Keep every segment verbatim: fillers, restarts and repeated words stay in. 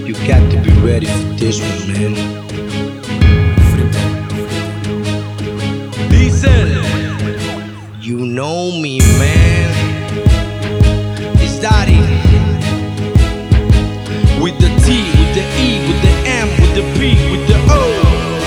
You got to be ready for this one, man. Diesel, you know me, man. It's Daddy. With the T, with the E, with the M, with the P, with the O.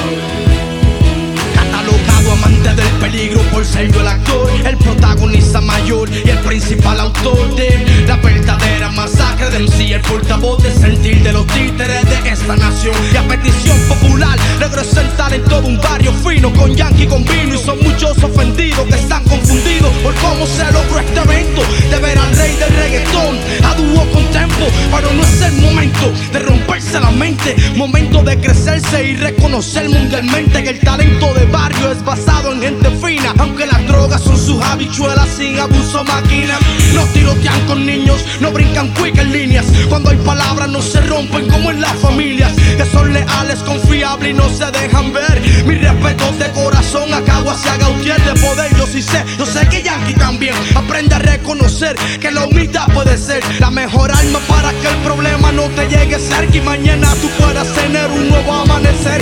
Catalogado amante del peligro por ser yo el actor, el protagonista mayor y el principal autor de la verdadera masacre de M C, el portavoz de sentir de los títeres de esta nación. Y a petición popular representar en todo un barrio fino con yankee con vino. Y son muchos ofendidos que están confundidos por cómo se logró este evento de ver al rey del reggaetón a dúo con tempo. Pero no es el momento de romperse la mente, momento de crecerse y reconocer mundialmente que el talento de barrio es basado en gente fina. Aunque las drogas son sus habichuelas sin abuso máquina. No tirotean con niños, no brincan quick en líneas. Cuando hay palabras no se rompen como en las familias, que son leales, confiables y no se dejan ver. Mis respetos de corazón a Caguas y a Gautier de poder. Yo sí sé, yo sé que Yankee también aprende a reconocer que la humildad puede ser la mejor arma para que el problema no te llegue cerca y mañana tú puedas tener un nuevo amanecer.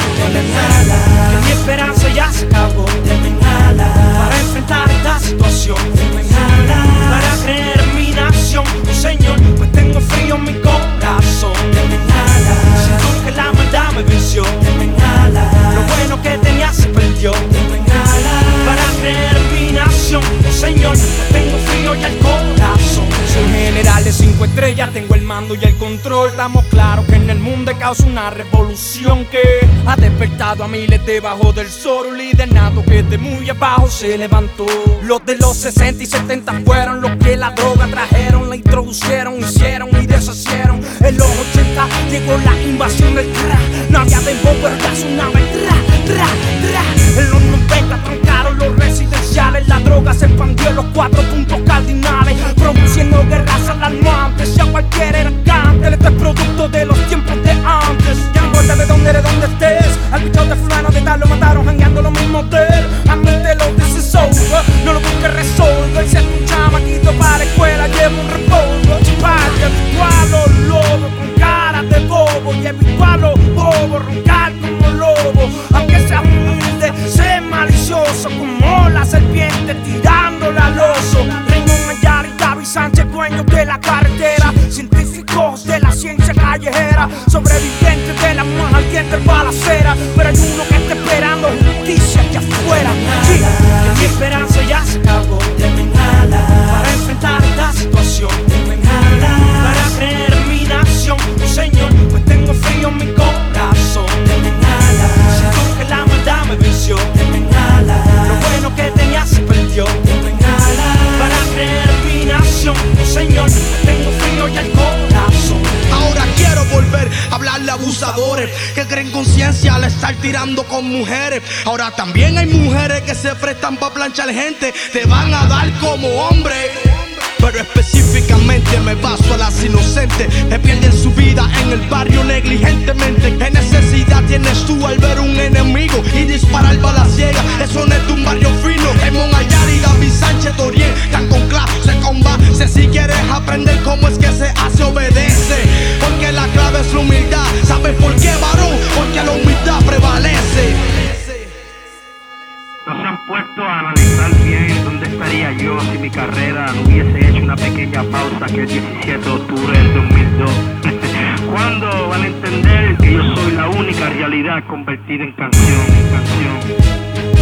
Que mi esperanza ya se acabó, para enfrentar esta situación, para creer en mi nación, oh Señor, pues tengo frío en mi corazón. Siento que la maldad me venció, lo bueno que tenía se perdió. Para creer en mi nación, oh Señor, pues tengo frío y el corazón. Soy general de cinco estrellas, tengo el mando y el control. Estamos claros que en el mundo causa una revolución que ha despertado a miles debajo del sol. Un líder nato que de muy abajo se levantó. Los de los sesenta y setenta fueron los que la droga trajeron, la introdujeron, hicieron y deshacieron. En los ochenta llegó la invasión del crack. No había dembow pero ya sonaba el tra, tra, tra. En los noventa trancaron los residenciales. La droga se expandió en los cuatro puntos cardinales, produciendo guerras alarmantes. Ya cualquiera era cáncer. Este es producto de los tiempos de antes. Ya no importa de dónde, de dónde estés. Al bicho de fulano de tal lo mataron jangueando lo mismo de él. A mí te lo dice over. No lo busques resolver. Si es un chamaquito para la escuela lleva un revólver. Vaya, habitual los lobos con cara de bobo. Y habitual los bobos roncar como lobo. Aunque sea humilde, sé malicioso como la serpiente tirándola al oso. Raymond Ayala y David Sánchez, dueños de la carretera, científicos de la ciencia callejera, sobrevivientes de la más ardiente balacera. Pero hay uno que está esperando justicia aquí afuera. Sí, que mi esperanza ya se acabó, para enfrentar esta situación, para creer en mi nación, oh Señor, pues tengo frío en mi corazón. Siento que la maldad me venció, lo bueno que tenía se perdió. Para creer en mi nación, oh Señor, pues tengo frío y el corazón. Ahora quiero volver a hablarle a abusadores que creen conciencia al estar tirando con mujeres. Ahora también hay mujeres que se prestan pa' planchar gente. Te van a dar como hombre, pero específicamente me baso a las inocentes que pierden su vida en el barrio negligentemente. ¿Qué necesidad tienes tú al ver un enemigo y disparar balas ciegas? Eso no es de un barrio fino. Raymond Ayala y David Sánchez Torien están con clase con base. Si quieres aprender cómo es que se hace, obedece. Porque la clave es la humildad. ¿Sabes por qué, varón? Porque la humildad prevalece. ¿No se han puesto a analizar bien dónde estaría yo si mi carrera no hubiese hecho una pequeña pausa aquel diecisiete de octubre del dos mil dos? ¿Cuándo van a entender que yo soy la única realidad convertida en canción, en canción?